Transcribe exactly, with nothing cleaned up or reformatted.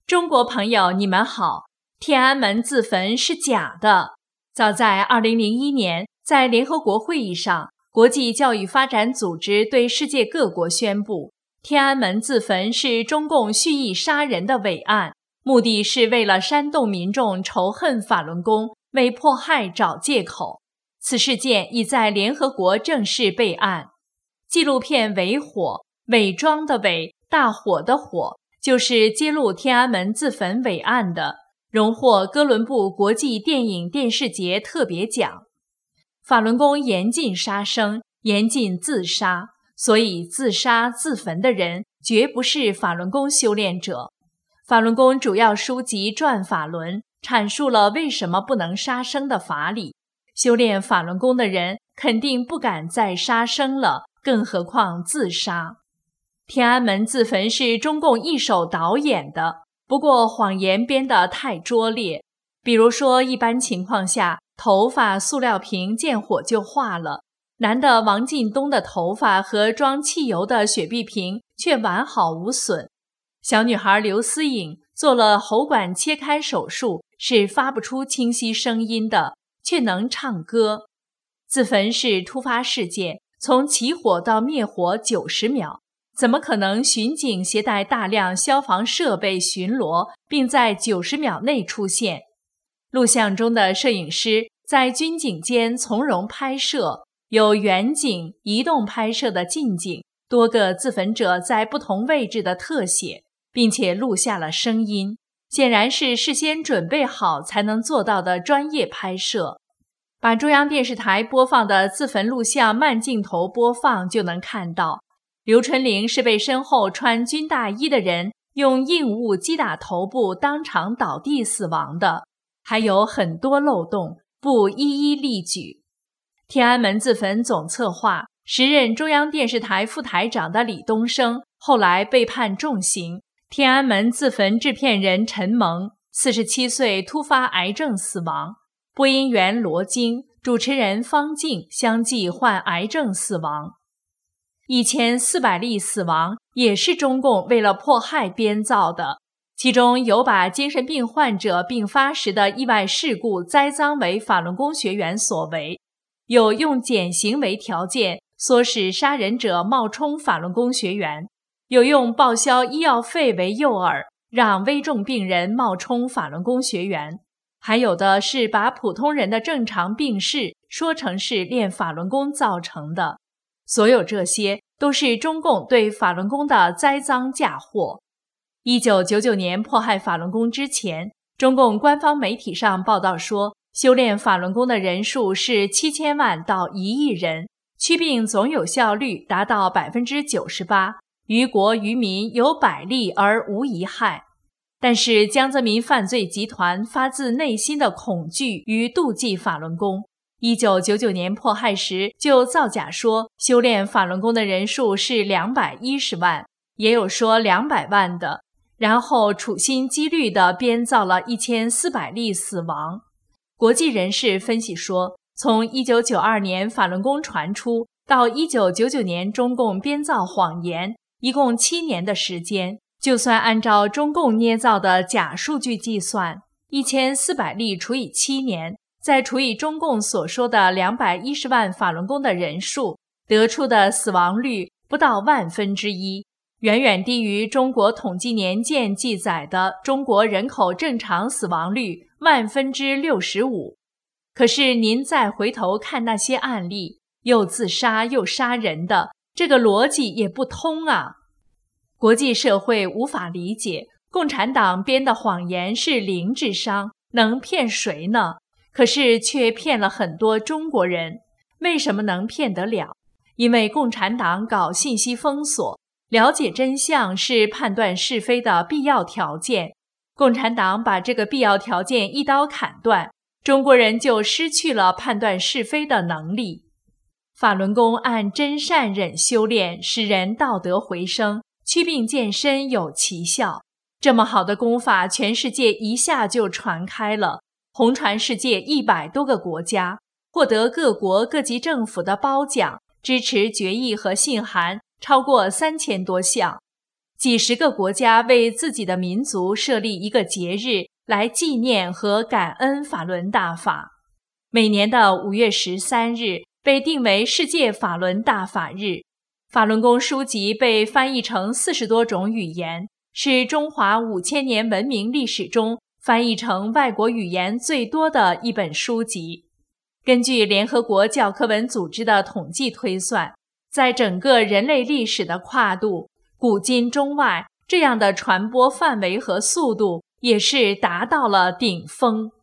中国朋友，你们好，天安门自焚是假的。早在二零零一年，在联合国会议上，国际教育发展组织对世界各国宣布，天安门自焚是中共蓄意杀人的伪案，目的是为了煽动民众仇恨法轮功，为迫害找借口。此事件已在联合国正式备案。纪录片《伪火》，伪装的伪，大火的火，就是揭露天安门自焚伪案的，荣获哥伦布国际电影电视节特别奖。法轮功严禁杀生，严禁自杀，所以自杀自焚的人绝不是法轮功修炼者。法轮功主要书籍《转法轮》阐述了为什么不能杀生的法理。修炼法轮功的人肯定不敢再杀生了，更何况自杀。天安门自焚是中共一手导演的，不过谎言编得太拙劣。比如说，一般情况下，头发塑料瓶见火就化了，男的王进东的头发和装汽油的雪碧瓶却完好无损。小女孩刘思颖做了喉管切开手术，是发不出清晰声音的，却能唱歌。自焚是突发事件，从起火到灭火九十秒。怎么可能巡警携带大量消防设备巡逻，并在九十秒内出现？录像中的摄影师在军警间从容拍摄，有远景、移动拍摄的近景，多个自焚者在不同位置的特写，并且录下了声音，显然是事先准备好才能做到的专业拍摄。把中央电视台播放的自焚录像慢镜头播放就能看到，刘春玲是被身后穿军大衣的人用硬物击打头部，当场倒地死亡的，还有很多漏洞，不一一例举。天安门自焚总策划、时任中央电视台副台长的李东生后来被判重刑。天安门自焚制片人陈蒙四十七岁突发癌症死亡，播音员罗京、主持人方静相继患癌症死亡。一千四百例死亡也是中共为了迫害编造的，其中有把精神病患者病发时的意外事故栽赃为法轮功学员所为，有用减刑为条件唆使杀人者冒充法轮功学员，有用报销医药费为诱饵，让危重病人冒充法轮功学员，还有的是把普通人的正常病逝说成是练法轮功造成的。所有这些都是中共对法轮功的栽赃嫁祸。一九九九年迫害法轮功之前，中共官方媒体上报道说，修炼法轮功的人数是七千万到一亿人，祛病总有效率达到 百分之九十八， 于国于民有百利而无一害。但是江泽民犯罪集团发自内心的恐惧与妒忌法轮功，一九九九年迫害时就造假说修炼法轮功的人数是两百一十万，也有说两百万的，然后处心积虑地编造了一千四百例死亡。国际人士分析说，从一九九二年法轮功传出到一九九九年中共编造谎言，一共七年的时间，就算按照中共捏造的假数据计算，一千四百例除以七年，再除以中共所说的两百一十万法轮功的人数，得出的死亡率不到万分之一，远远低于中国统计年鉴记载的中国人口正常死亡率万分之六十五。可是您再回头看那些案例，又自杀又杀人的，这个逻辑也不通啊！国际社会无法理解，共产党编的谎言是零智商，能骗谁呢？可是却骗了很多中国人。为什么能骗得了？因为共产党搞信息封锁，了解真相是判断是非的必要条件。共产党把这个必要条件一刀砍断，中国人就失去了判断是非的能力。法轮功按真善忍修炼，使人道德回升，祛病健身有奇效。这么好的功法，全世界一下就传开了，红传世界一百多个国家，获得各国各级政府的褒奖，支持决议和信函超过三千多项。 几十个国家为自己的民族设立一个节日来纪念和感恩法轮大法。每年的五月十三日被定为世界法轮大法日。法轮功书籍被翻译成四十多种语言，是中华五千年文明历史中翻译成外国语言最多的一本书籍。根据联合国教科文组织的统计推算，在整个人类历史的跨度，古今中外这样的传播范围和速度也是达到了顶峰。